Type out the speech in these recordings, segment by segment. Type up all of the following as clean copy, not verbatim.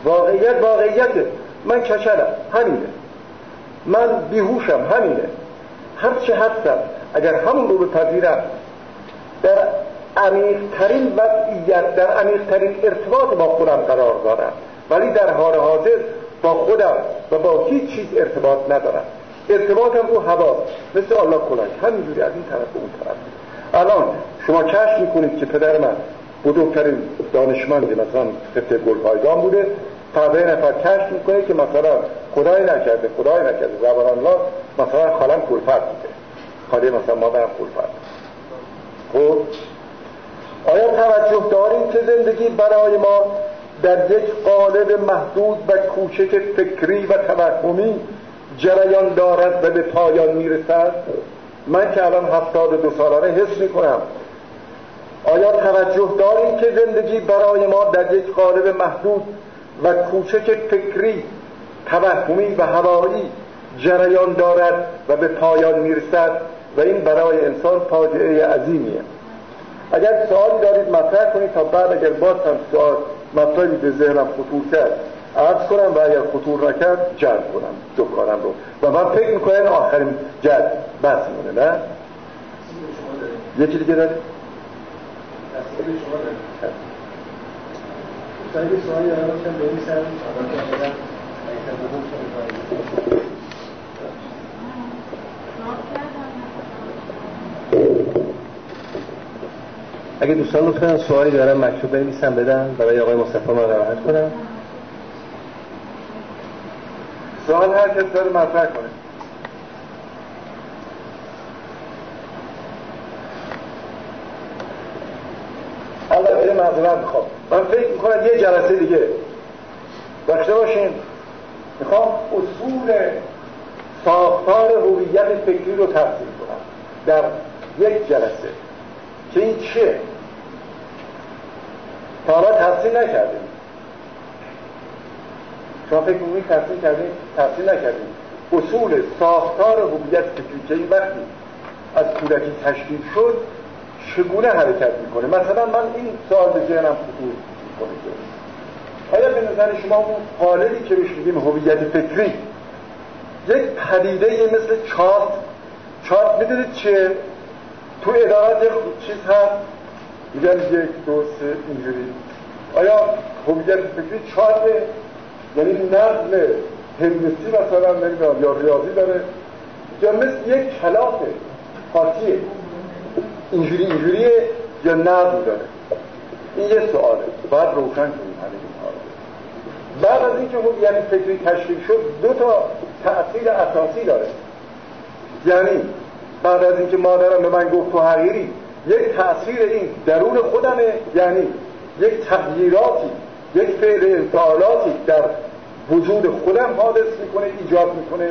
واقعیته. من کچلم، همینه. من بیهوشم، همینه. هر چه هستم اگر همون رو بپذیرم، در عمیق‌ترین وضعیت، در عمیق‌ترین ارتباط با خودم قرار دارم، ولی در حال حاضر با خودم و با هیچ چیز ارتباط ندارم. ارتباطم رو هوا، مثل الله کلاه، همینجوری از این طرف به اون طرف. الان شما کشف میکنید که پدر من بزرگترین دانشمند مثلا خطه گلپایگان بوده، فردا نفر کشف میکنه که مثلا خدای نکرده زبان الله مثلا خالم کلفت بوده، خاله مثلا مادرم کلفت. خب آیا توجه داریم که زندگی برای ما در یک قالب محدود و کوچک فکری و توهمی جریان دارد و به پایان میرسد؟ من که الان 72 سالانه حس میکنم. آیا توجه داریم که زندگی برای ما در یک قالب محدود و کوچک فکری، توهمی و هوایی جریان دارد و به پایان میرسد و این برای انسان فاجعه عظیمیه؟ اگر سوالی دارید مطرح کنید تا بعد اگر باز هم سوال مطلبی به ذهنم خطور کرد عرض کنم و اگر خطور نکرد جلب کنم دکانم رو و من فکر میکنم آخرین جلب بس مونه. نه؟ یکی دیگه دارید؟ تصویر شما دارید؟ سایدی سوالی دارم باشم به این سر اگه دوستان لطفاً سوالی دارن مکتوب بنویسن بدن برای آقای مصطفی ما راحت کنم. سوال هر کس داره مطرح کنه. البته معذرت میخوام، من فکر میکنم یه جلسه دیگه داشته باشیم. میخوام اصول ساختار هویت فکری رو تفسیر کنم در یک جلسه که این چیه؟ تا حالا تفسیر نکردیم. شما فکر میکنید تفسیر نکردیم اصول ساختار هویت فکری که این وقتی از کودکی تشکیل شد چگونه حرکت میکنه. مثلا من این سوال به ذهنم خطور میکنه که آیا به نظر شما اون قالبی که بهش میگیم هویت فکری یک پدیده مثل چارت میدونید چه تو ادارات یک چیز هست میگن 1 2 3 اینجوری، آیا هویت فکری چارت یعنی نظم هندسی مثلا نمیدونم یا ریاضی داره یا مثل یک کلاف خاصیه اینجوریه یا نظم داره؟ این یه سواله باید روشن کنیم همه اینها رو. بعد از اینکه هویت فکری تشکیل شد 2 تا تأثیر اساسی داره. یعنی بعد از اینکه مادرم به من گفت تو حقیری، یک تأثیر این درون خودمه، یعنی یک تغییراتی، یک فعل انفعالاتی در وجود خودم حادث میکنه، ایجاد میکنه،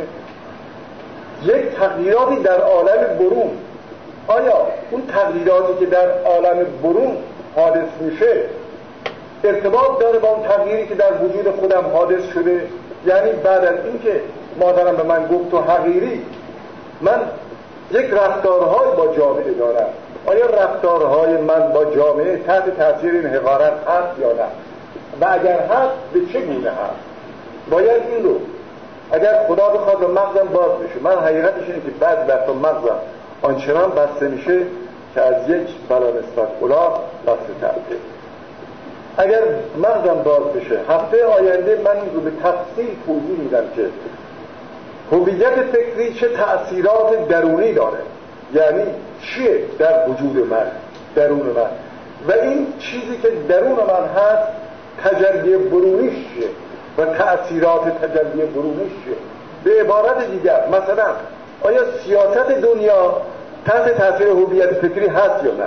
یک تغییراتی در عالم برون. آیا اون تغییراتی که در عالم برون حادث میشه ارتباط داره با اون تغییری که در وجود خودم حادث شده؟ یعنی بعد از اینکه مادرم به من گفت تو حقیری، من یک رفتارهای با جامعه دارم. آیا رفتارهای من با جامعه تحت تاثیر این حقارت هست یا نه؟ و اگر هست به چه گونه هست؟ باید این رو اگر خدا بخواد به مغزم باز بشه. من حقیقتش اینه که بعد وقتا مغزم آنچنان بسته میشه که از یک بلانستات الاغ بسته ترده. اگر مغزم باز بشه هفته آینده من این رو به تفصیل توضیح میدم که هویت فکری چه تأثیرات درونی داره، یعنی چیه در وجود من، درون من، و این چیزی که درون من هست تجلی برونیش چیه و تأثیرات تجلی برونیش چیه. به عبارت دیگر مثلا آیا سیاست دنیا تحت تأثیر هویت فکری هست یا نه؟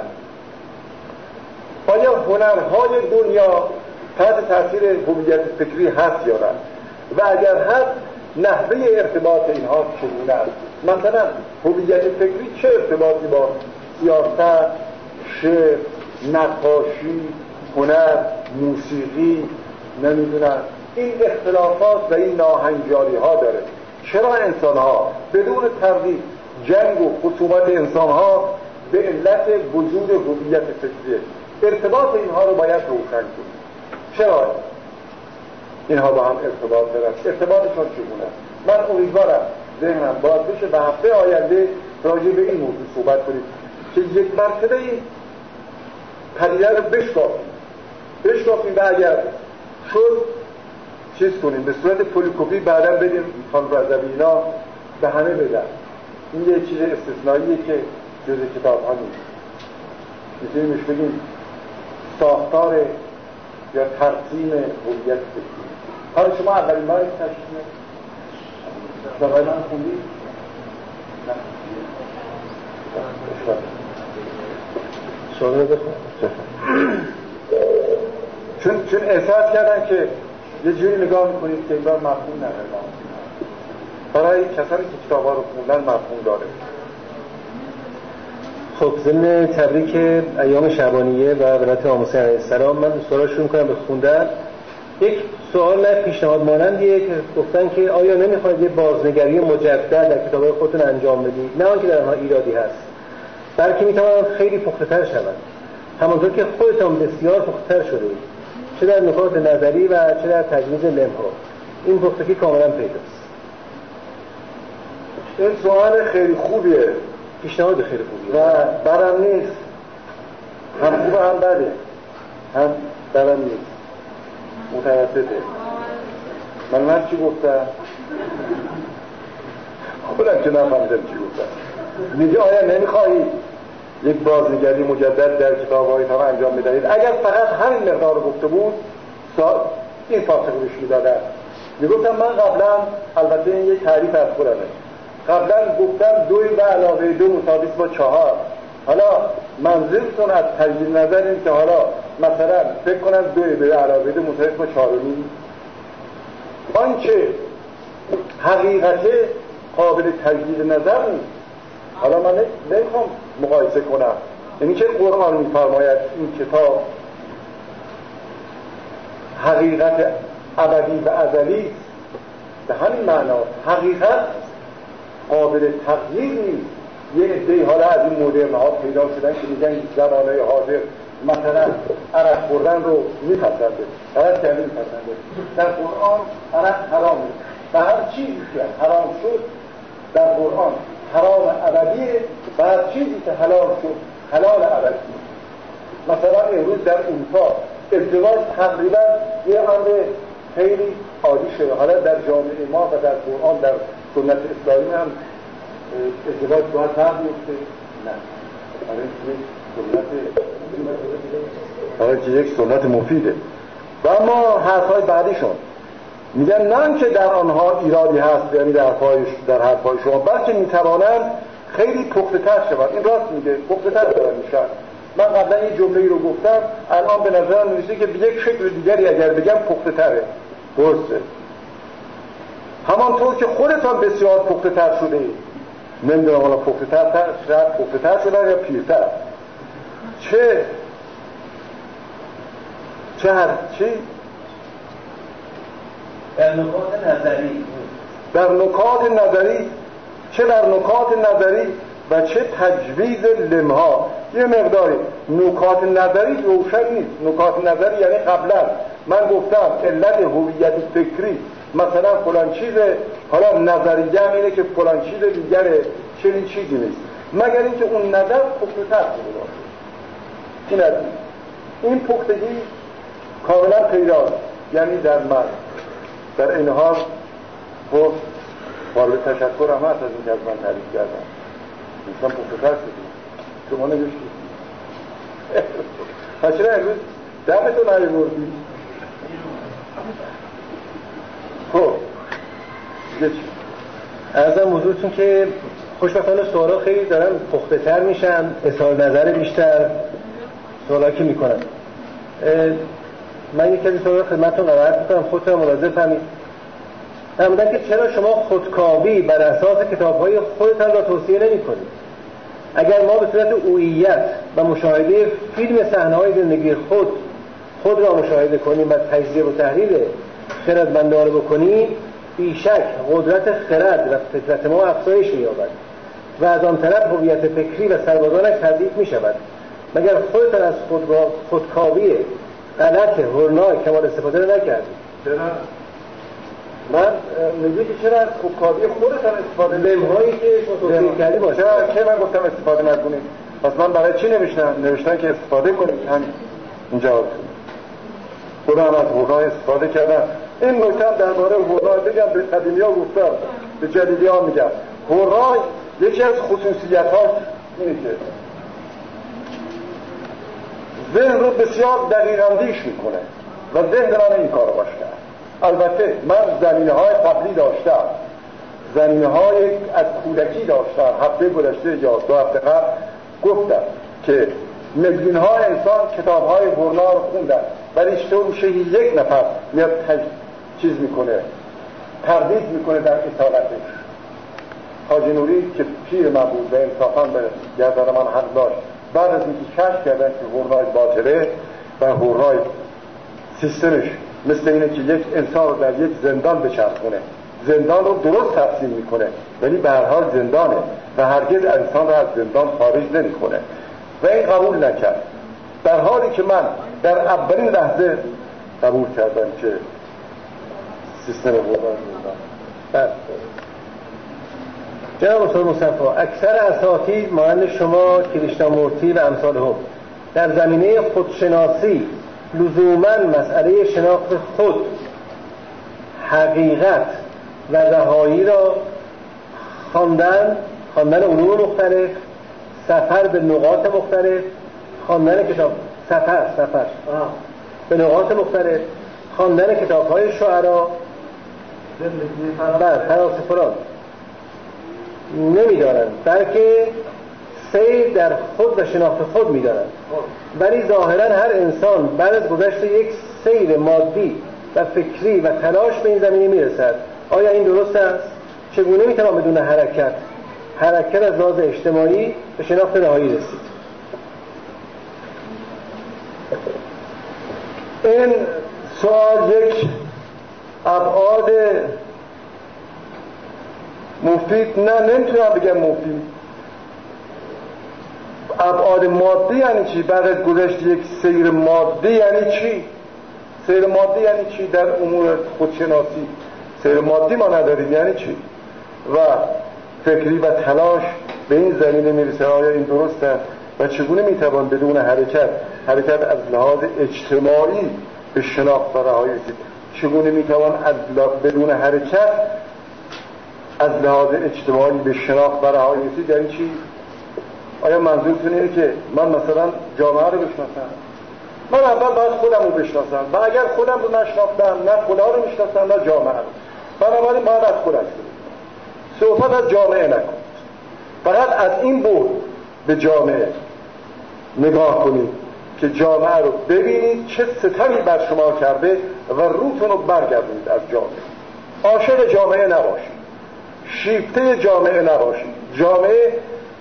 آیا هنرهای دنیا تحت تأثیر هویت فکری هست یا نه؟ و اگر هست نحوه ارتباط اینها چگونه است؟ مثلا هویت فکری چه ارتباطی با سیاست، شعر، نقاشی، هنر، موسیقی، نمیدونم این اختلافات و این ناهنجاری ها داره؟ چرا انسان ها بدون تردید جنگ و خصومت انسان ها به علت وجود هویت فکریه؟ ارتباط اینها رو باید روشن کنیم. چرا؟ اینها با هم ارتباط دارن، ارتباطشون چگونه است. من امیدوارم ذهنم باز بشه و هفته آینده راجع به این موضوع صحبت کنیم که یک مرتبه این پدیده رو بشکافیم و اگر شد چیز کنیم به صورت پولیکوپی بعدا بدیم خان رضوی اینا به همه بدن. این یه چیز استثنائیه که جز کتاب ها نیست. میتونیمش بگیم ساختار یا ترسیم هویت فکری. حالا شما اولین بار تشکیل برای من خوندید؟ نه سوال چون احساس کردن که یه جوری نگاه میکنید که اینجا مفهوم نداره، برای کسانی که کتاب ها رو خوندن مفهوم داره. خب ضمن تبریک ایام شعبانیه و ولادت امام حسین علیه السلام من سوال شروع کنم به خوندن. یک سوال پیشنهاد مانندیه که گفتن که آیا نمیخواید یه بازنگری مجدد در کتاب‌های خودتون انجام بدید، نه آنکه در آنها ایرادی هست بلکه میتوانند خیلی پخته‌تر شوند، همانطور که خودتان بسیار پخته‌تر شده اید، چه در نکات نظری و چه در تجویز لمح‌ها. این پختگی کاملا پیداست. این سوال خیلی خوبیه، پیشنهاد خیلی خوبیه و برام نیست، هم خوبه هم بده، هم برام نیست، متوسطه. من چی گفتم؟ خودم که نفهمیدم چی گفتم. میگه آیا نمیخواهید یک بازنگری مجدد در کتاب‌هایتان انجام بدهید؟ اگر فقط همین مقدار رو گفته بود این فاصله روش میدادن. میگفتم من قبلا، البته این یک تعریف از خودمه، قبلا گفتم 2 به علاوه 2 مساوی با 4. حالا منظورتون از تجدید نظر این که حالا مثلا فکر کنم 2 به علاوه 2 مساوی با 4.5 آنچه حقیقت قابل تجدید نظر نیست. حالا من نمیخوام مقایسه کنم، یعنی که قرآن میفرماید این کتاب حقیقت ابدی و ازلی به همین معنا حقیقت قابل تغییر نیست. یه عده‌ای حالا از این مدرن ها پیدا شدن که میگن زمانه حاضر مثلا عرق خوردن رو میپسنده، غلط کرده میپسنده. در قرآن عرق حرامه و هر چیزی که حرام شد در قرآن حرام ابدیه و هر چیزی که حلال شد حلال ابدیه. مثلا امروز در اروپا ازدواج تقریبا یه امر خیلی عادی شده. حالا در جامعه ما و در قرآن در سنت اسلامی هم ازدواج باید فرق بیفته؟ نه. برای یک سنت مفیده. و اما حرفهای بعدیشون میگن نه که در آنها ایرادی هست، یعنی در حرفهای شما، بلکه میتوانند خیلی پخته‌تر شوند. این راست میگه، پخته‌تر دارن میشن. من قبلا یه جمله‌ای رو گفتم، الان به نظرم میرسه که به یک شکل دیگری اگر بگم پخته‌تره. درسته. همانطور که خودتان بسیار پخته‌تر شده اید. نمیدونم حالا پخته‌تر شدن یا پیرتر. چی؟ در نکات نظری چه در نکات نظری و چه تجویز لمحا. یه مقداری نکات نظری روشن نیست. نکات نظری یعنی قبلا من گفتم علت هویت فکری مثلا فلان چیزه، حالا نظریه هم اینه که فلان چیز دیگره، چنین چیزی نیست مگر اینکه اون نظر پخته‌تر شده باشه. این پختگی کاملا پیداست، یعنی در من در این حال خب قابل تشکر هم هست از این که از من تعریف کردم. انسان پخته‌تر شدیم، شما نگشتید. چرا امروز دمتون نیاوردی؟ خب دیگه چی؟ عرضم حضورتون که خوشبختانه سوالا خیلی دارن پخته‌تر میشن، اظهار نظر بیشتر سوالا که میکنن. من یک کمی سوال خدمتتون قرائت میکنم، خودتون ملاحظه فرمایید. فرمودن که چرا شما خودکاوی بر اساس کتاب‌های خودتان را توصیه نمی‌کنید؟ اگر ما به صورت اوعیت و مشاهده فیلم صحنه‌های زندگی خود را مشاهده کنیم و تجزیه و تحلیل خردمندانه بکنیم، بیشک قدرت خرد و فطرت ما افزایش می‌یابد و از آن طرف هویت فکری و سربازانش تضعیف می‌شود. مگر خودتان از خودکاوی غلط هرنای کمال استفاده نکردید؟ چرا؟ من میگه که چرا از خوبکاری خودت هم استفاده لمهایی که توصیه کردی باشه. چرا که من گفتم استفاده نکنید؟ پس من برای چی نوشتن که استفاده کنید؟ همین اینجا خدا هم از حرنای استفاده کردن. این نکته هم درباره حرنای بگم، به قدیمی‌ها گفتم، به جدیدی‌ها میگم. حرنای یکی از خصوصیت‌هاش اینه که ذهن رو بسیار دقیق اندیش میکنه و ذهن من این کار باش کرد. البته من زمینه‌های قبلی داشتم، زمینه‌های از کودکی داشتم. هفته گذشته یا 2 هفته قبل گفتم که میلیون‌ها انسان کتاب‌های حرنا رو خوندن، ولی چطور یک نفر میاد چیز میکنه، تردید میکنه در اصالتش. حاجی نوری که پیر من بود و انصافاً به نظر من حق داشت، بعد از اینکه کشف کردن که حرنای باطله و حرنای سیستمش مثل اینه که یک انسان رو در یک زندان بچرخونه، زندان رو درست تفسیر میکنه ولی به هر حال زندانه و هرگز انسان رو از زندان خارج نمیکنه و این قبول نکرد، در حالی که من در اولین لحظه قبول کردم که سیستم حرنای زندان. جناب استاد مصطفی، اکثر اساتید مانند شما، کریشنامورتی و امثال هم در زمینه خودشناسی لزوماً مسئله شناخت خود، حقیقت و رهایی را خواندن علوم مختلف، سفر به نقاط مختلف، خواندن کتاب سفر به نقاط مختلف، خواندن کتاب‌های شعرا و فلاسفه‌ان نمی‌دارند، بلکه سیر در خود و شناخت خود می‌دارند. ولی ظاهراً هر انسان بعد از گذشت یک سیر مادی و فکری و تلاش به این زمینه میرسد. آیا این درست است؟ چگونه میتوان بدون حرکت از لحاظ اجتماعی به شناخت نهایی رسید؟ این سوال یک ابعاد مفید، نمیتونم بگم مفید، ابعاد مادی یعنی چی؟ بعد از گذشت یک سیر مادی یعنی چی؟ سیر مادی یعنی چی در امور خودشناسی؟ سیر مادی ما نداریم یعنی چی؟ و فکری و تلاش به این زمینه میرسه آیا این درسته و چگونه میتوان بدون حرکت از لحاظ اجتماعی به شناخت و رهایی رسید؟ چگونه میتوان بدون حرکت از لحاظ اجتماعی به شناخت و رهایی رسید؟ یعنی چی؟ آیا منظورتون اینه که من مثلا جامعه رو بشناسم؟ من اول باید خودم رو بشناسم و اگر خودم رو نشناختم نه خدا رو میشناسم نه جامعه رو، بنابراین باید از خودم صحبت از جامعه نکن، فقط از این بود به جامعه نگاه کنید که جامعه رو ببینید چه ستمی بر شما کرده و روتون رو برگردونید از جامعه. عاشق جامعه نباشید، شیفته جامعه نباشید. جامعه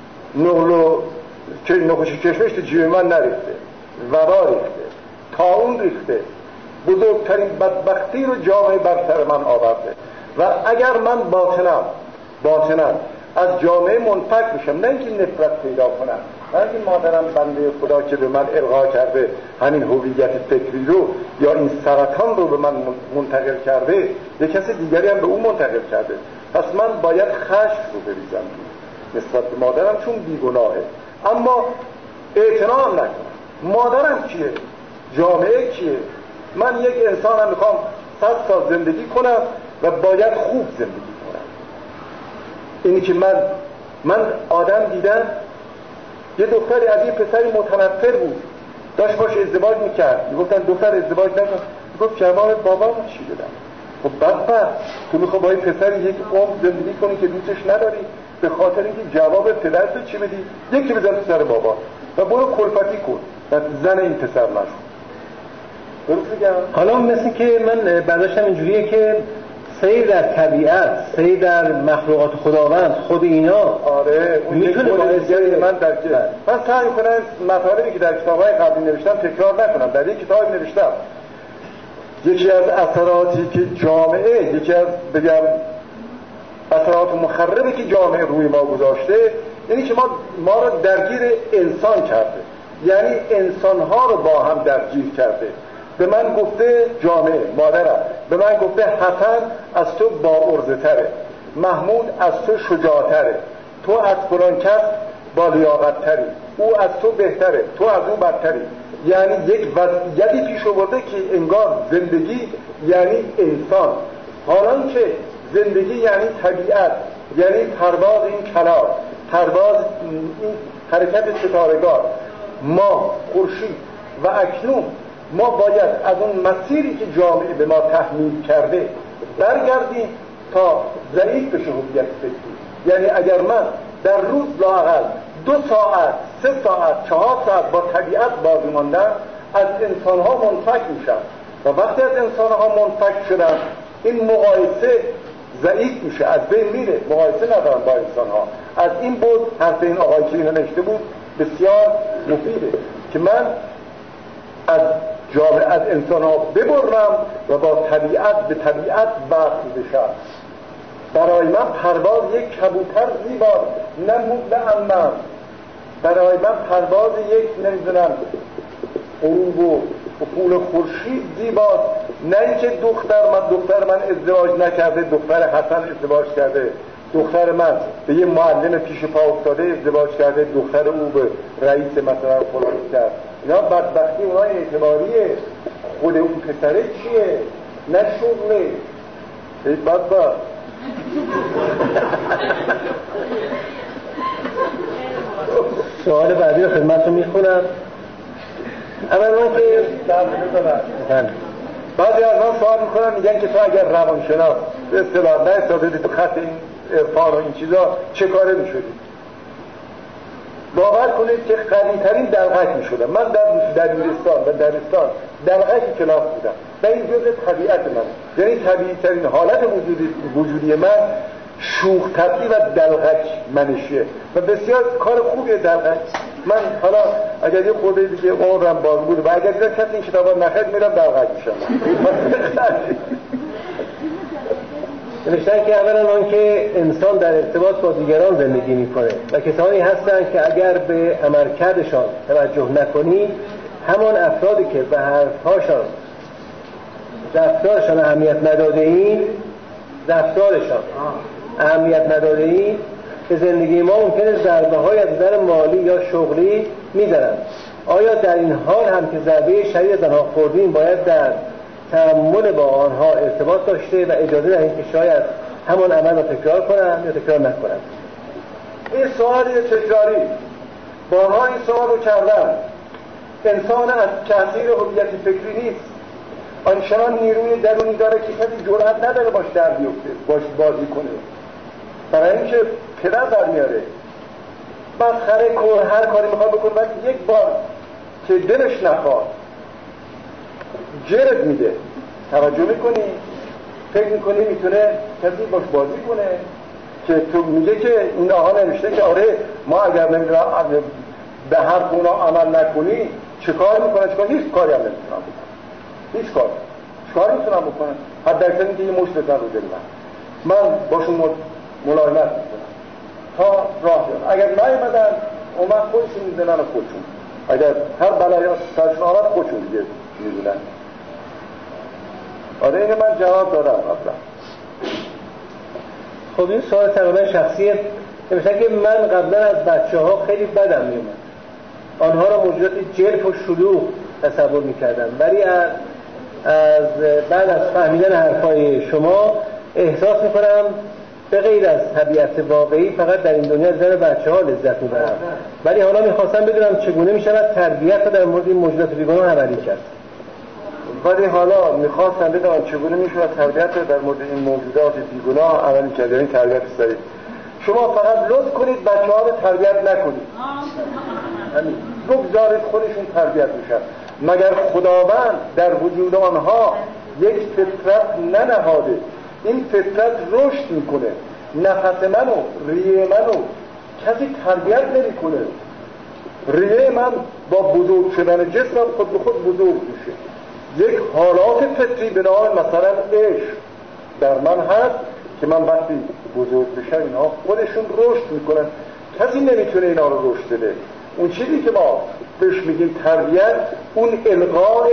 نقش کشمش تو جیب من نریخته، وبا ریخته، طاعون ریخته، بزرگترین بدبختی رو جامعه بر سر من آورده و اگر من باطنم از جامعه منفک بشم، نه اینکه نفرت پیدا کنم، نه اینکه مادرم بنده خدا که به من القا کرده همین هویت فکری رو یا این سرطان رو به من منتقل کرده، یک کسی دیگری هم به اون منتقل کرده، پس من باید خشم رو بریزم نسبت به مادرم چون بیگناهه، اما اعتنا هم نکنم. مادرم کیه؟ جامعه کیه؟ من یک انسانم میخوام 100 سال زندگی کنم و باید خوب زندگی کنم. اینی که من آدم دیدم یه دختری از یه پسری متنفر بود، داشت باش ازدواج میکرد، میگفتن دختر ازدواج نکن، میگفت جواب بابام چی بدم؟ خب بدبخت تو میخوای با این پسر یک عمر زندگی کنی که دوستش نداری به خاطر اینکه جواب پدرت چی بدی؟ یکی بزن تو سر بابا و برو کلفتی کن و زن این پسر نشو. درست میگم؟ حالا مثل که من برداشتم اینجوریه که سیر در طبیعت، سیر در مخلوقات خداوند، خود اینا آره میتونه باعث من سعی کنم مطالبی که در کتاب‌های قبلی نوشتم تکرار نکنم. در یک کتاب نوشتم یکی از اثراتی که جامعه، یکی از بگم اثرات مخربی که جامعه روی ما گذاشته یعنی که ما رو درگیر انسان کرده، یعنی انسان‌ها رو با هم درگیر کرده، به من گفته جامعه، مادرم به من گفته حسن از تو با ارزه تره، محمود از تو شجاعتره، تو از فلان کس با لیاقت تری، او از تو بهتره، تو از او بدتری. یعنی یک وضعیتی پیش آورده که انگار زندگی یعنی انسان، حالان که زندگی یعنی طبیعت، یعنی پرواز این کلاغ، پرواز این حرکت ستارگان، ما خورشید. و اکنون ما باید از اون مسیری که جامعه به ما تحمیل کرده برگردیم تا ضعیف بشه هویت فکری. یعنی اگر من در روز لااقل 2 ساعت 3 ساعت 4 ساعت با طبیعت باقی ماندم، از انسانها منفک میشم و وقتی از انسانها منفک شدم این مقایسه ضعیف میشه، از بین میره، مقایسه ندارم با انسانها. از این بود حرف این آقایی که اینو نوشته بود بسیار مفیده که من از جامعه از انسانها ببرم و با طبیعت به طبیعت وصل بشم. برای من پرواز یک کبوتر زیباست، نه مبل امم. برای من پرواز یک نمیدونم غروب و افول خورشید زیباست، نه اینکه دختر من ازدواج نکرده، دختر حسن ازدواج کرده، دختر من به یه معلم پیش پا افتاده ازدواج کرده، دختر او به رئیس مثلا فلان کرد. اینا بدبختی اونها اعتباریه، خود اون پسره چیه؟ نه شغله. ای بدبخت. سوال بعدی رو خدمتتون میخونم. اولا که بعضی از من سوال میکنن میگن که تو اگر روانشناس به اصطلاح نه استادی تو خط این عرفان و این چیزا چه کاره میشدی؟ باور کنید که قوی‌ترین دلغک میشدم. من در دبیرستان و دبستان دلغک کلاس بودم و این جزء طبیعت من، یعنی طبیعی‌ترین حالت وجودی من شوخ طبعی و دلغک منشیه و بسیار کار خوبیه دلغک. من حالا اگر یه خورده دیگه عمرم باز بود و اگر دیدم کسی این کتابا نخرید میرم دلغک میشم. نوشتن که اولا آن که انسان در ارتباط با دیگران زندگی میکنه و کسانی هستند که اگر به عملکردشان توجه نکنی همان افرادی که به حرفهاشان رفتارشان اهمیت نداده این به زندگی ما ممکنه ضربه های از نظر مالی یا شغلی میزنند. آیا در این حال هم که ضربه شدید از آنها خوردیم باید در تعامل با آنها ارتباط داشته و اجازه دهیم که شاید همان عمل را تکرار کنند یا تکرار نکنند؟ این سوالی تکراری بارها این سوال رو کردم. انسان از تأثیر هویتی فکری نیست، آنچنان نیروی درونی داره که کسی جرأت نداره باش در بیفته، باش بازی کنه، برای اینکه پدر در میاره مسخره کن، هر کاری میخواد بکنه، وقتی یک بار که دلش نخواد جرد میده، توجه میکنی، فکر میکنی میتونه کسی باش بازی کنه که تو میگه که این آقا نمیشته که آره ما اگر نمیدونم به حرف اونا عمل نکنی چه کار میکنه؟ چه کار؟ هیچ کاری هم نمیتونم بکنم، هیچ کار میتونم بکنم، حتی اکثر اینکه یه مشت بزن رو دل من باشون ملایمت میکنم تا راه بیان. اگر نیومدن اومد خودشون میزنن و خودشون، اگر هر بلایی سرشون آمد خودشون دیگه میدونن. آره اینه من جواب دادم اصلا. خب این سوال تقریبا شخصیه. مثلا که من قبلا از بچه‌ها خیلی بدم میومد، آنها را موجودات جلف و شلوغ تصور میکردم، ولی از بعد از فهمیدن حرفای شما احساس میکنم به غیر از طبیعت واقعی فقط در این دنیا زن بچه‌ها لذت میبرم. ولی حالا میخواستم بدونم چگونه میشود تربیت را در مورد این موجودات بیگناه عملی کرد. ولی حالا میخواستم بدونم چگونه میشود تربیت را در مورد این موجودات بیگناه عملی کرد، یعنی تربیت صحیح. شما فقط لطف کنید بچه‌ها رو تربیت نکنید، همین بگذارید خودشون تربیت میشن. مگر خداوند در وجود آنها یک فطرت ننهاده؟ این فطرت رشد میکنه، نفس منو ریه منو کسی تربیت نمیکنه. ریه من با بزرگ شدن جسمم خود به خود بزرگ میشه. یک حالات فطری به نام مثلا عشق در من هست که من وقتی بزرگ بشم اینها خودشون رشد میکنن، کسی نمیتونه اینا رو رشد بده. اون چیزی که ما بهش میگیم تربیت، اون القاء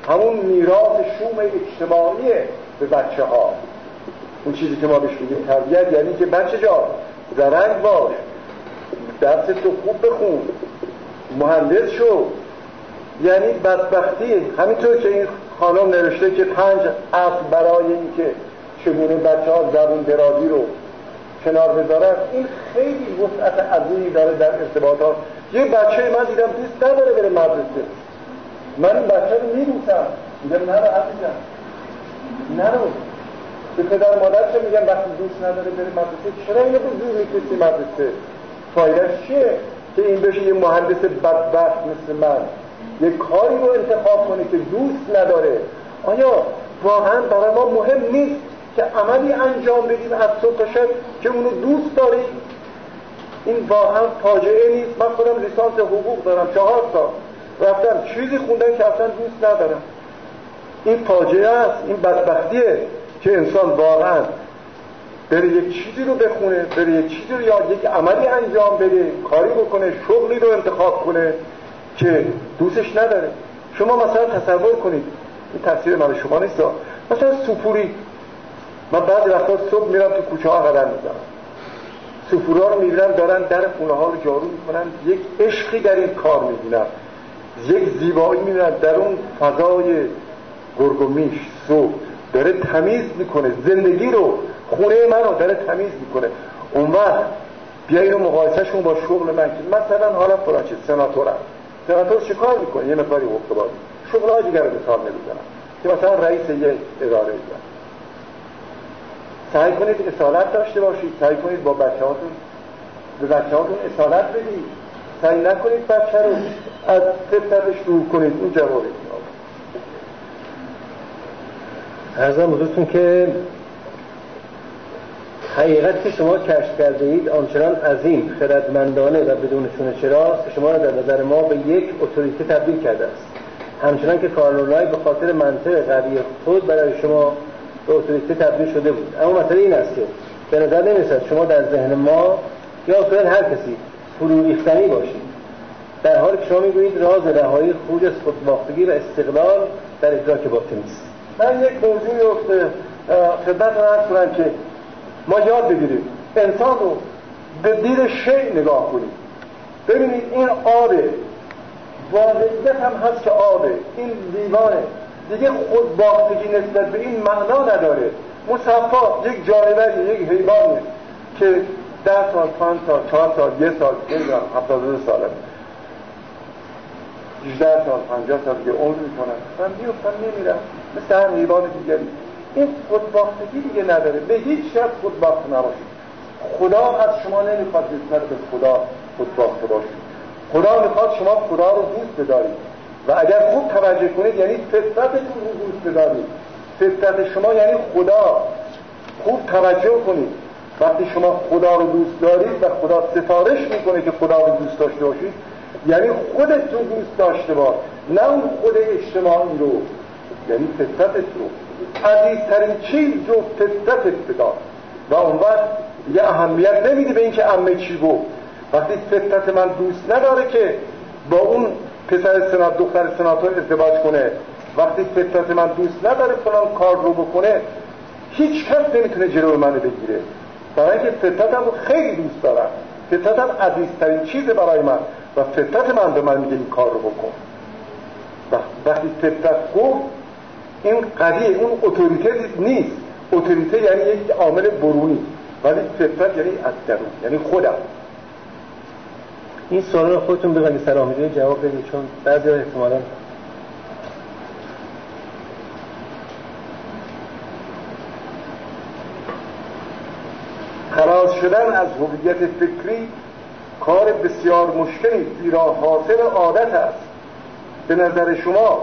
همون میراث شوم اجتماعی به بچه ها. اون چیزی که ما بهش میگیم تربیت، یعنی که بچه جان زرنگ باش، درس تو خوب بخون، مهندس شو. یعنی بدبختی همینطور که این خانم نوشته که 5 اصل برای این که چگونه بچه ها زبون درازی رو کنار بذارن، این خیلی وسعت عظیمی داره در ارتباطات. یه بچه من دیدم دوست نداره بره مدرسه، من این بچه رو میبوسم، میگم نرو عزیزم نرو. به پدر مادرش میگم وقتی دوست نداره بره مدرسه چرا اینو به زور میفرستی مدرسه؟ فایدهش چیه که این بشه یه مهندس بدبخت مثل من یه کاری رو انتخاب کنه که دوست نداره؟ آیا واقعا برای ما مهم نیست که عملی انجام بدیم از صبح تا شب که اونو دوست داریم؟ این واقعا فاجعه نیست؟ من خودم لیسانس حقوق دارم، 4 سال رفتم چیزی خوندم که اصلا دوست ندارم. این فاجعه است، این بدبختیه که انسان واقعا بره یک چیزی رو بخونه، بره یک چیزی رو یا یک عملی انجام بده، کاری بکنه، شغلی رو انتخاب کنه که دوستش نداره. شما مثلا تصور کنید، این تصویر من شما نیست، مثلا سوپوری، من بعضی وقتا صبح میرم تو کوچه ها قدم میزنم، سوپورا رو میبینم دارن در خونه ها رو جارو میکنن، یک عشقی در این کار میبینم، یک زیبایی میبینم در اون فضای گرگ و میش صبح داره تمیز میکنه زندگی رو، خونه منو داره تمیز میکنه. اون وقت بیایی رو مقایسهشون با شغل من که مثلا حالا فلان چیز سناتورم، سناتور چه کار میکنه؟ یه مقداری حقوق بازی، شغل‌های دیگر رو مثال نمیزنم که مثلا رئیس یه اداره ایست. سعی کنید اصالت داشته باشید، سعی کنید با بچه‌هاتون به بچه‌هاتون اصالت بدید، سعی نکنید بچه رو از فطرتش دور کنید. این جوابه. عرضم حضورتون که حقیقت که شما کشف کرده اید آنچنان عظیم، خردمندانه و بدون چونه چراست که شما را در نظر ما به یک اتوریته تبدیل کرده است. همچنان که کارلونای به خاطر منطق قوی خود برای شما به اتوریته تبدیل شده بود. اما مسئله این است که به نظر نمی‌رسد شما در ذهن ما یا اصلا هر کسی فرو ریختنی باشید، در حالی که شما می‌گویید راز رهایی خروج از خودباختگی و استقلال در ادراک باطنی است. من یک موضوعی رو خدمتتون عرض کنم که ما یاد بگیریم انسان رو به دید شیء نگاه کنیم. ببینید این آبه، واقعیت هم هست که آبه، این لیوانه، دیگه خودباختگی نسبت به این معنا نداره. مصفا یک جانوری، یک حیوانی که 10 سال، 5 سال، 4 سال، 1 سال، 72 ساله، 18 سال، 50 سال دیگه عمر میکنن، من بیفتم نمیرم مثل هر حیوان دیگری. این خودباختگی دیگه نداره. به هیچ شرط خودباخت نباشید. خدا از شما نمیخواد نسبت به خدا خودباخته باشید. خدا میخواد شما خدا رو دوست بدارید و اگر خوب توجه کنید یعنی فطرتتون رو دوست بدارید. فطرت شما یعنی خدا. خوب توجه کنید، وقتی شما خدا رو دوست دارید و خدا سفارش میکنه که خدا رو دوست داشته باشید، یعنی خودتون دوست داشته باش، نه اون خود اجتماعی رو، یعنی فطرتت رو. عزیزترین چیز جو فطرتت بدار و اون وقت یه اهمیت نمیدی به این که عمه چی گفت. وقتی فطرت من دوست نداره که با اون پسر دختر سناتور ازدواج کنه، وقتی فطرت من دوست نداره فلان کار رو بکنه، هیچ کس نمیتونه جلوی منو بگیره، برای اینکه فطرتم رو خیلی دوست دارم. فطرتم عزیزترین چیزه برای من و فطرت من به من میگه این کار رو بکن. وقتی فطرت گفت، این قضیه اون اتوریته نیست. اتوریته یعنی یک عامل برونی، ولی فطرت یعنی از درون، یعنی خودم. این سوال رو خودتون بگید سلام می‌دونید جواب بدید، چون بعضی‌ها احتمالاً خلاص شدن از هویت فکری کار بسیار مشکلی، زیرا حاصل عادت است. به نظر شما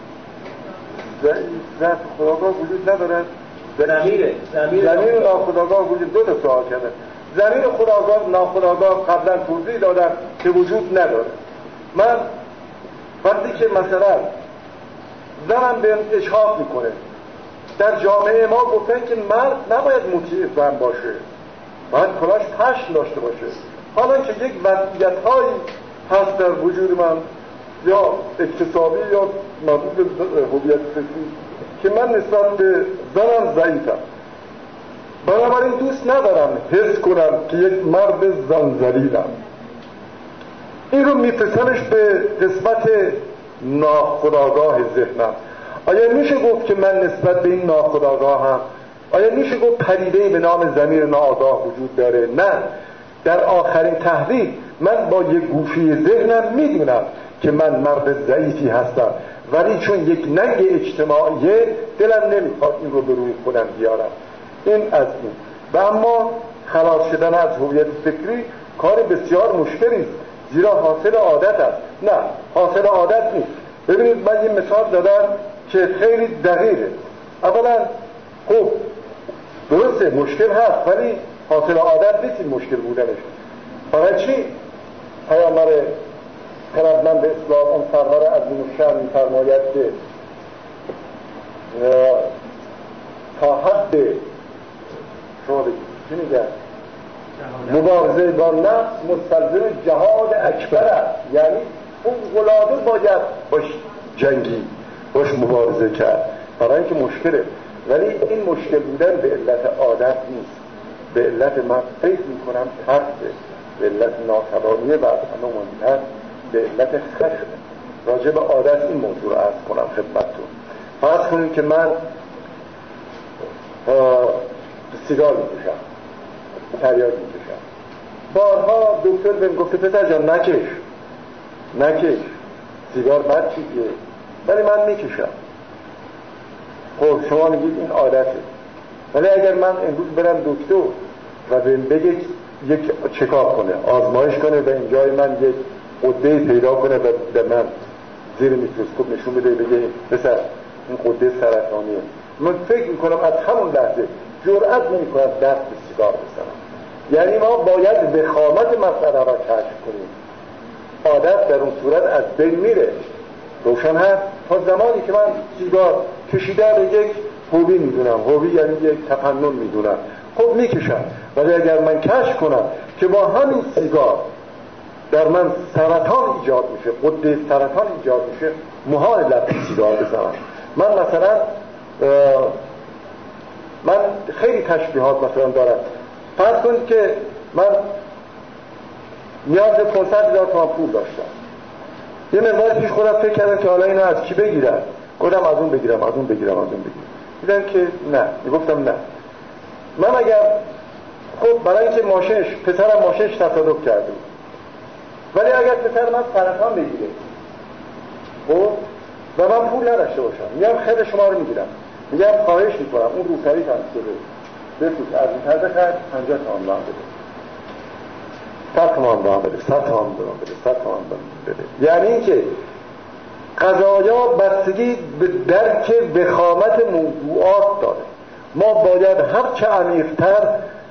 ذات خودآگاه وجود ندارد؟ زمین و ناخودآگاه وجود. دو تا سوال کردن. زمین خودآگاه ناخودآگاه قبلا توضیح دادن که وجود نداره. من وقتی که مثلا زنم به اجحاف میکنه، در جامعه ما گفتن که مرد نباید مطیع زن باشه، باید کلاش پشم داشته باشه. حالا که یک وضعیت‌هایی هست در وجود من یا اکتسابی یا مربوط به هویت فکری که من نسبت به زنم ضعیفم، بنابراین دوست ندارم حس کنم که یک مرد زن‌ذلیلم. این رو میفرستمش به قسمت ناخودآگاه ذهنم. آیا میشه گفت که من نسبت به این ناخودآگاهم؟ آیا میشه گفت پدیده‌ای به نام ضمیر ناآگاه وجود داره؟ نه. در آخرین تحلیل من با یک گوشه ذهنم میدونم که من مرد ضعیفی هستم، ولی چون یک ننگ اجتماعیه دلم نمیخواد این رو به روی خودم بیارم. این از این. و اما خلاص شدن از هویت فکری کار بسیار مشکلی است، زیرا حاصل عادت است. نه، حاصل عادت نیست. ببینید من یه مثال دادم که خیلی دقیقه. اولا خب درسته مشکل هست، ولی حاصل عادت نیست این مشکل بودنش. برای چی؟ پیامبر خردمند اسلام اون سرور عظیم الشأن می‌فرماید که تا حد شما چی میگن؟ مبارزه با نفس مستلزم جهاد اکبر است. یعنی اون فوق‌العاده باید باش جنگی، باش مبارزه کرد، برای اینکه مشکله. ولی این مشکل بودن به علت عادت نیست، به علت من فکر میکنم ترسه، به علت ناتوانی و انومانیت، به علت خشم. راجع به عادت این موضوع رو عرض کنم خدمتتون. فرض کنید که من سیگار میکشم، تریاک میکشم. بارها دکتر بهم گفته پسر جان نکش، سیگار بد چیزیه، ولی من میکشم. خب شما میگید این عادته، ولی اگر من امروز برم دکتر و بهم بگه یک چکاپ کنه، آزمایش کنه و اینجای من یک غده پیدا کنه و به من زیر میکروسکوپ نشون بده بگه پسر این غده سرطانیه، من فکر میکنم از همون لحظه جرئت نمیکنم دست به سیگار بزنم. یعنی ما باید وخامت مسئله را کشف کنیم. عادت در اون صورت از بین میره. روشن هست؟ تا زمانی که من سیگار کشیدن یک هوبی میدونم، هوبی یعنی یک تفنن میدونم، خب میکشم. ولی اگر من کشف کنم که با همین سیگار در من سرطان ایجاد میشه، غده سرطان ایجاد میشه، محال لب سیگار بزنم. من مثلا من خیلی تشبیهات مثلا دارم. فرض کنید که من نیاز به 500,000 تومان پول داشتم. یه مقدار پیش خودم فکر کردم که حالا اینو از کی بگیرم؟ گفتم از اون بگیرم. دیدم که نه. میگفتم نه. من اگر خب برای اینکه پسرم ماشینش تصادف کرده بود، ولی اگر پسر من سرطان بگیره خب و من پول نداشته باشم، میام خرد شما رو میگیرم، میگم خواهش میکنم اون روسری تنس شده بفروش، از این طرز خرد 50 تومان به من بده، 100 تومان به من بده، 100 تومان به من بده، 100 تومان به من بده. یعنی اینکه قضایا بستگی به درک وخامت موضوعات داره. ما باید هر چه عمیق‌تر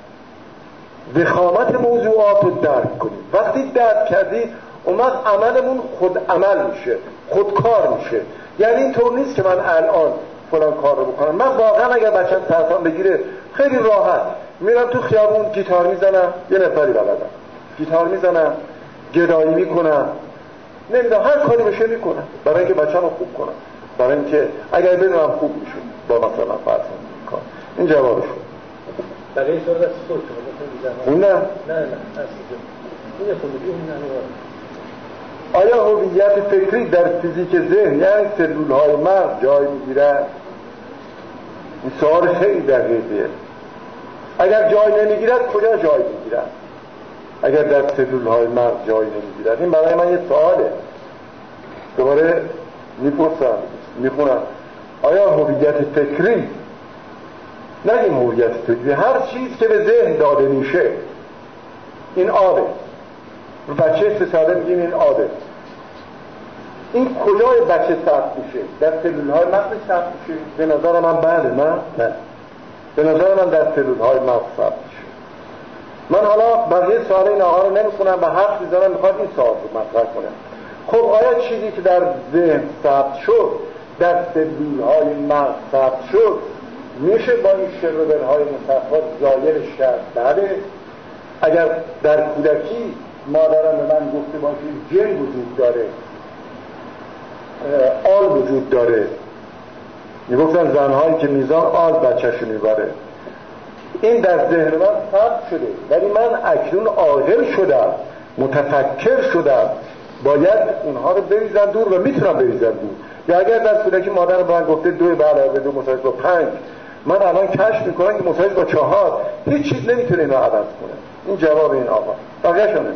وخامت موضوعات رو درک کنیم. وقتی درک کردی اون وقت عملمون خود عمل میشه، خودکار میشه. یعنی اینطور نیست که من الان فلان کار رو بکنم. من واقعا اگر بچه‌م سرطان بگیره خیلی راحت میرم تو خیابون گیتار میزنم، یه نفری بلدم گیتار میزنم، گدایی میکنم، نمیدونم هر کاری بشه میکنم برای اینکه بچه‌مو خوب کنم، برای اینکه اگر بدونم خوب میشه با مثلا فرض کن. این جوابش بقیه صورت از خود شما نه آیا هویت فکری در فیزیک ذهن یعنی سلول‌های مغز جای میگیرد؟ این سوال خیلی دقیقیه. اگر جای نمیگیرد کجا جای میگیرد؟ اگر در سلول‌های مغز جای نمیگیرد، این برای من یه سواله. دوباره میخونم آیا هویت فکری، نگیم هویت فکری، هر چیز که به ذهن داده میشه، این آبه، بچه 3 ساله میگیم این آبه، این کجای بچه ثبت میشه؟ در سلول‌های مغز ثبت میشه؟ به نظر من بله. نه به نظر من در سلول‌های مغز ثبت میشه. من حالا بقیه سوال این آقا رو نمیخونم و حرف میزنم، میخواد این سوال رو مطرح کنم. خب آیا چیزی که در ذهن ثبت شد در سلول‌های مغز ثبت شد میشه با این شروبرهای مصفات زایرش کرد؟ بله. اگر در کودکی مادرم به من گفته باشه جن وجود داره آل وجود داره. میگفتن زنهایی که میزان آل بچه‌شون میبره. این در ذهن من ثبت شده، ولی من اکنون عاقل شدم، متفکر شدم، باید اونها رو بریزم دور و میتونم بریزم دور. یا اگر در کودکی مادر من گفته 2 به علاوه 2 مساوی با 5، من الان کشف میکنم که مساوی با 4، هیچ چیز نمیتونه اینو عوض کنه. این جواب این آقا، بقیه‌شو نمیتونه.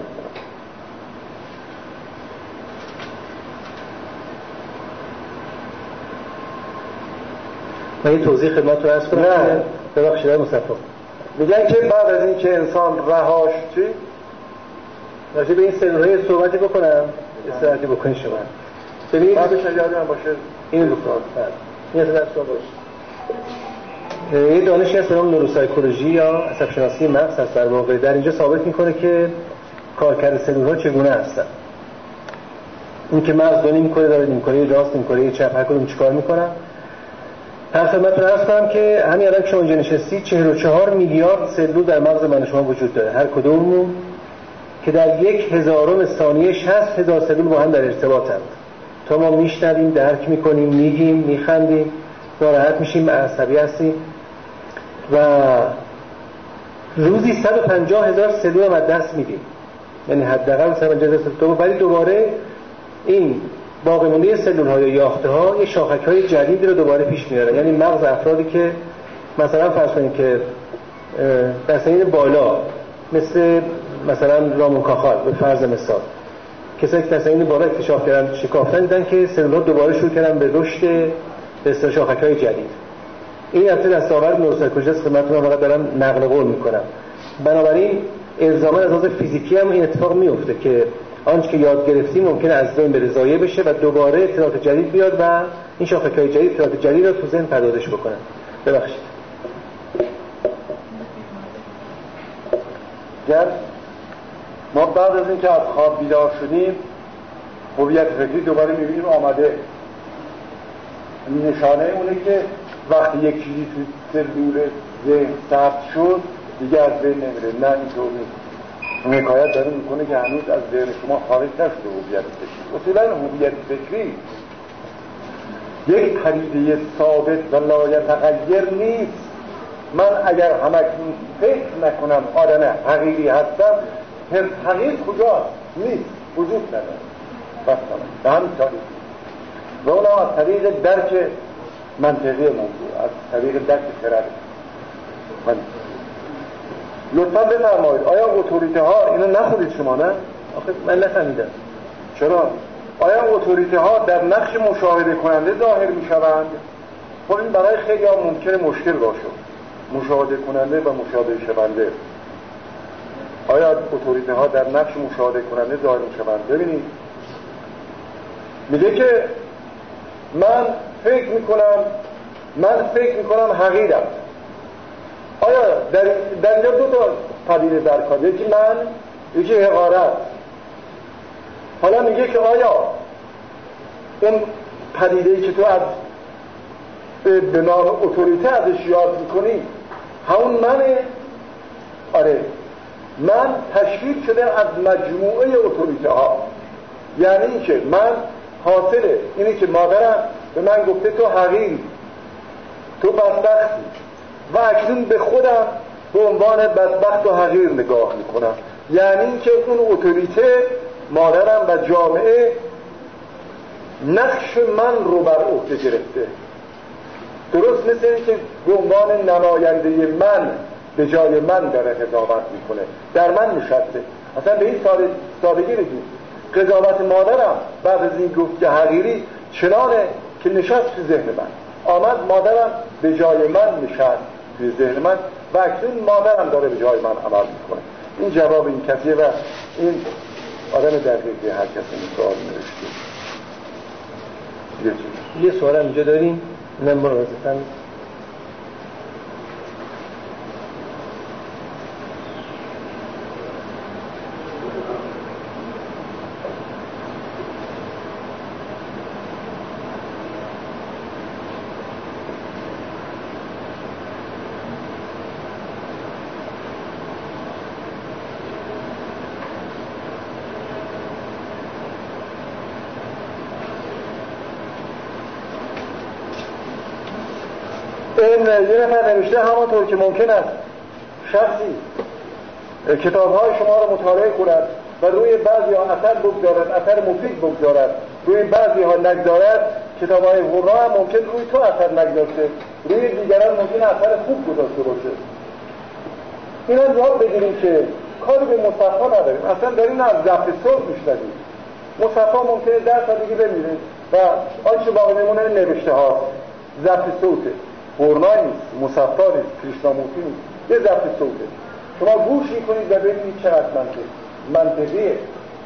من یه توضیح خدمت رو عرض کنم. ببخشید مصطفی، میگن که بعد از این که انسان رهاش چی؟ راجع به این سلول‌های صحبتی بکنم، استراحتی بکنید شما. ببینید بعدش اجازه من باشه این بکنم. این اصلا درس باشه. یه دانشی هست به نام نوروسایکولوژی یا عصب شناسی مغز هست در واقع. در اینجا ثابت میکنه که کارکرد سلول‌ها چگونه هستن. این که مغز دو نیمکره داره، نیمکره راست، نیمکره چپ، هر کدوم چیکار میکنن. هر خدمتتون عرض کنم که همین الان که شما اینجا نشستی 44 میلیارد سلول در مغز من شما وجود داره، هر کدوم که در 1/1000 ثانیه 60,000 سلول با هم در ارتباطند. تا ما میشنویم، درک میکنیم، میگیم، میخندیم، ناراحت میشیم، عصبی هستیم و روزی 150,000 سلول هم از دست میدیم. یعنی حداقل 150,000 سلول، ولی دوباره این باقی مونده سلول‌ها یا یافته‌ها یه شاخک‌های جدیدی رو دوباره پیش میارن. یعنی مغز افرادی که مثلا فرض کنید که در سنین بالا مثلا رامون کاخال به فرض مثال، کسایی که در سنین بالا اکتشاف کردن، شکافتن، دیدن که سلول‌ها دوباره شروع کردن به رشد به اصطلاح شاخک‌های جدید. این اصلا دستاورد نوروسایکولوژی است، خدمتتون فقط دارم نقل قول می‌کنم. بنابراین الزاما از لحاظ فیزیکی هم این اتفاق میفته که آنچه که یاد گرفتیم ممکنه از بین بره، ضایع بشه و دوباره اطلاعات جدید بیاد و این شاخه‌های جدید اطلاعات جدید رو تو ذهن پردازش بکنن. ببخشید. گر ما بعد از اینکه از خواب بیدار شدیم هویت فکری دوباره می‌بینیم آمده. نشانه اونه که وقتی یک چیزی تو سلول ذهن ثبت شد دیگه از بین نمیره. نه اینطور نیست. حکایت داره میکنه که هنوز از ذهن شما خارج نشده هویت فکری. اصولا هویت فکری یک پدیده ثابت و لایتغیر نیست. من اگر همکنون فکر نکنم آدم حقیقی هستم، حقیق کجاست؟ نیست، وجود نداره. بس به همین تاریخ و اونا از طریق درک منطقی موضوع، از طریق درک خرد. لطفا بفرمایید آیا اتوریته ها اینو نخونید شما؟ نه؟ آخه من نفهمیدم. چرا؟ آیا اتوریته ها در نقش مشاهده کننده ظاهر می شوند؟ خب این برای خیلی ها ممکنه مشکل باشه، مشاهده کننده و مشاهده شونده. آیا اتوریته ها در نقش مشاهده کننده ظاهر می شوند؟ ببینید میگه که من فکر میکنم حقیقت. آیا در اینجا دو تا پدیده در کار، یکی من، یکی حقارت. حالا میگه که آیا اون پدیده‌ای که تو از به نام اتوریته ازش یاد میکنی همون منه؟ آره، من تشکیل شده از مجموعه اتوریته ها. یعنی این که من حاصله اینه که مادرم به من گفته تو حقیقی، تو بدبختی، و اکنون به خودم به عنوان بدبخت و حقیر نگاه میکنم. یعنی که اون اتوریته مادرم و جامعه نقش من رو بر عهده گرفته. درست مثل این که به عنوان نماینده من به جای من داره قضاوت میکنه، در من نشسته. اصلا به این سادگی بگید قضاوت مادرم بعد از این گفت که حقیری چنانه که نشست تو ذهن من، آمد مادرم به جای من نشست توی ذهن من و اکنون مادرم داره به جای من عمل میکنه. این جواب این کسیه و این آدم دقیقی هر کسی این سوال نوشته. یه سوال هم اینجا داریم، من مراجعتاً این یه نفر نوشته همانطور که ممکن است شخصی کتاب‌های شما را مطالعه کند و روی بعضی ها اثر بگذارد، اثر مفید بگذارد، روی بعضی ها نگذارد، کتاب‌های قرآن هم ممکن روی تو اثر نگذاشته، روی دیگران ممکن اثر خوب گذاشته باشه. این هم یاد بگیریم که کاری به مصفا نداریم، اصلا داریم از ضبط صوت میشنویم. مصفا ممکنه 10 تا دیگه بمیره و آنچه باقی میمونه نوشته ها، ضبط صوته، قرآن نیست، مصفا نیست، کریشنامورتی نیست، یه ضبط صوته. شما گوش میکنید و ببینید چقدر منطقیه.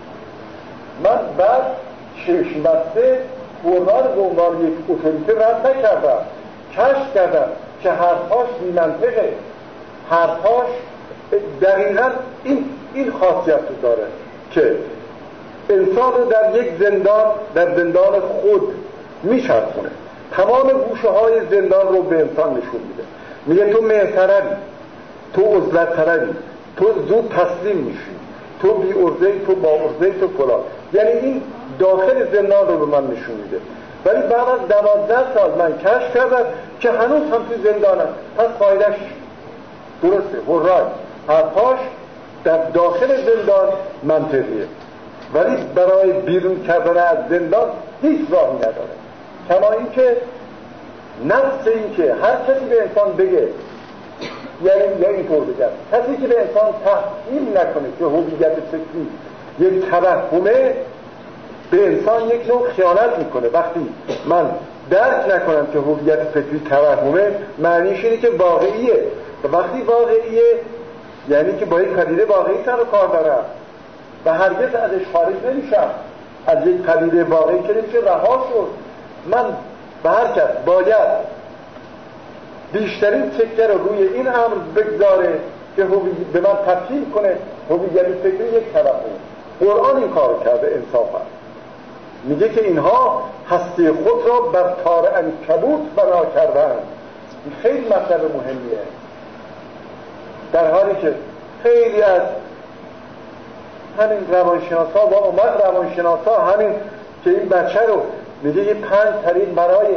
من بعد چشم بسته قرآن به عنوان یک اتوریته رد نکردم، کشف کردم که حرفاش بی منطقه، حرفاش دقیقا این خاصیت رو داره که انسان رو در یک زندان، در زندان خود میچرخونه، تمام گوشه های زندان رو به انسان نشون میده، میگه تو مهترمی، تو عزلت ترمی، تو زود تسلیم میشی، تو بی ارزه‌ای، تو با ارزه‌ای، تو فلان. یعنی این داخل زندان رو به من نشون میده. ولی بعد از 12 سال من کشف کردم که هنوز هم تو زندانم، پس فایدهش درسته، هرای حرفاش در داخل زندان منطقیه، ولی برای بیرون کردن از زندان هیچ راهی نداره. کما این که نفس این که هر کسی به انسان بگه، یعنی یا اینطور بگم، کسی که به انسان تحمیل نکنه که هویت فکری یک توهمه، به انسان یک نوع خیانت میکنه. وقتی من درک نکنم که هویت فکری توهمه، معنیش اینه که واقعیه، و وقتی واقعیه یعنی که با یک پدیده واقعی سر و کار دارم و هرگز ازش خارج نمیشم. از یک پدیده واقعی که نمیشه رها شد. من به هر کس باید بیشترین تکیه رو روی این امر بگذاره که به من تفهیم کنه هویت فکری یک توهم. قرآن این کار کرده انصافا، میگه که اینها هستی خود را بر تار عنکبوت بنا کردن. این خیلی مطلب مهمیه، در حالی که خیلی از همین روانشناسا و اومد روانشناسا همین که این بچه رو میگه یه 5 طریق برای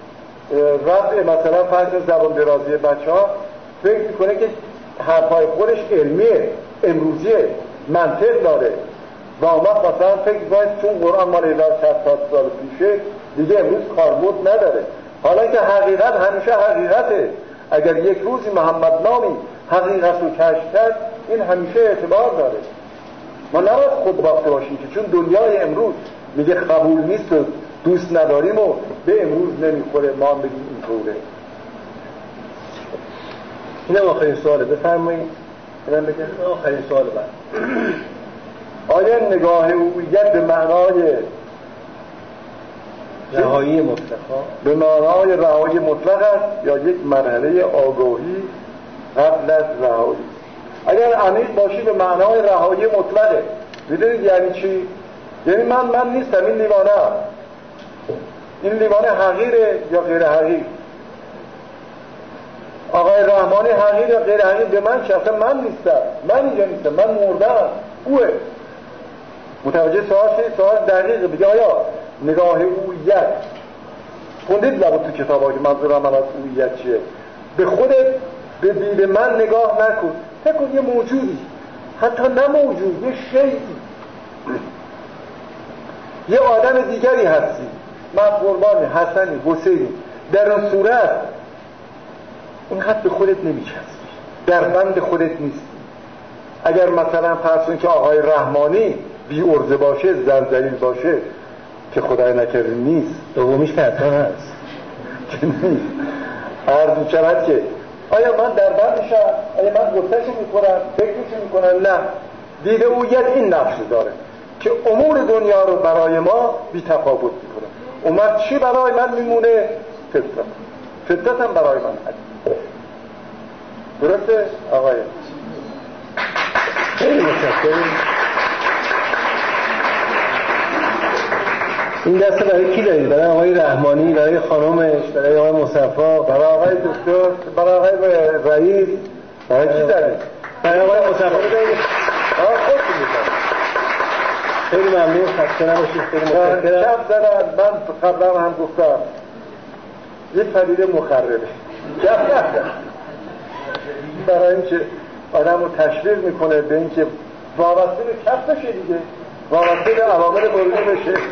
رفع مثلا فرض زبان درازی بچه ها فکر میکنه که حرفای خودش علمیه، امروزیه، منطق داره و اومد مثلا فکر باید چون قرآن مال 1600 سال پیشه دیگه امروز کاربرد نداره، حالا که حقیقت همیشه حقیقته. اگر یک روزی محمد نامی حقیقت رو کشف کرد این همیشه اعتبار داره. ما نباید خود باخته باشیم که چون دنیای امروز میگه قبول نیست و دوست نداریم و به امروز نمیخوره ما هم بگیم اینطوره. اینم آخرین سواله، بفرمایید. اینم بگم آخرین سوال بعد. آیا نگاه هویت به معنای رهایی مطلق به معنای رهایی مطلق است یا یک مرحله آگاهی قبل از رهایی؟ اگر عمیق باشی به معنای رهایی مطلقه. میدونید یعنی چی؟ یعنی من نیستم، این لیوانه هم. این لیوانه حقیره یا غیر حقیر؟ آقای رحمانی حقیر یا غیر حقیر به من چه؟ اصلا من نیستم، من اینجا نیستم، من مردم، اوه. متوجه سوال شدید؟ سوال دقیقه. بگه آیا نگاه هویت، خوندید لابد تو کتاب که منظورم من از هویت چیه؟ به خودت به دید من نگاه نکن، فکر کن یه موجودی، حتی نه موجود، یه شیئی، یه آدم دیگری هستی، من قربانی، حسنی، حسینی، در اون صورت اینقدر به خودت نمیچسبی، در بند خودت نیستی. اگر مثلا فرض که آقای رحمانی بی عرضه باشه، زلزلیل باشه، که خدای نکرده نیست، دومیش که حتما هست که نیست، عرض می‌شود که آیا من در بندشم؟ آیا من گفتشو میکنم؟ فکرشو میکنم؟ نه. دیده هویت این نقش داره که امور دنیا رو برای ما بی تفاوت میکنه. اومد چی برای من میمونه؟ فطرت هم برای من هست. درسته آقای؟ خیلی متشکرم. این دسته برای کی دارید؟ برای آقای رحمانی، برای خانمش، برای آقای مصفا، برای آقای دکتر، برای آقای رئیس، برای کی دارید؟ برای آقای مصفا دارید؟ خودتون میکنم. خیلی ممنون، خسته نباشید. خیلی متشکرم. شب زدن، من قبلا هم گفتم یه پدیده مخربه. برای اینکه آدم رو تشویق میکنه به اینکه وابسته به کف بشه دیگه، وابسته به عوامل برونی بشه.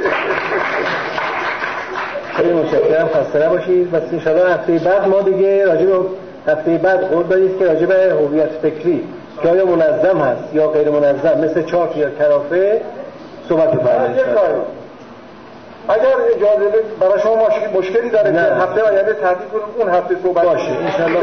خیلی متشکرم، خسته نباشید. بس انشاءالله هفته بعد ما دیگه راجع به هفته بعد قول دادید که راجع به هویت فکری که آیا منظم هست یا غیر منظم مثل چارت یا کرافه صحبت بفرمایید. اگر اجازه بدید برای شما مشکلی داره که هفته آینده تعطیل کنیم اون هفته صحبت باشه انشاءالله.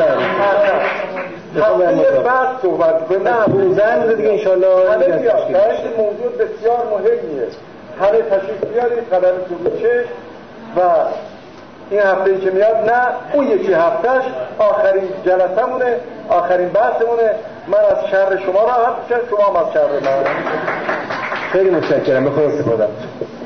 هفته بعد صحبت کنیم. نه 15 روز دیگه انشاءالله. همه بیاد این موضوع بسیار مهمیه، همه تشریف بیارید خبرتون میشه و این هفته‌ای که میاد نه اون یکی هفتهش آخرین جلسه‌مونه، آخرین بحثمونه. من از شر شما راحت میشم، شما هم از شر من. خیلی متشکرم، به خدا سپردم.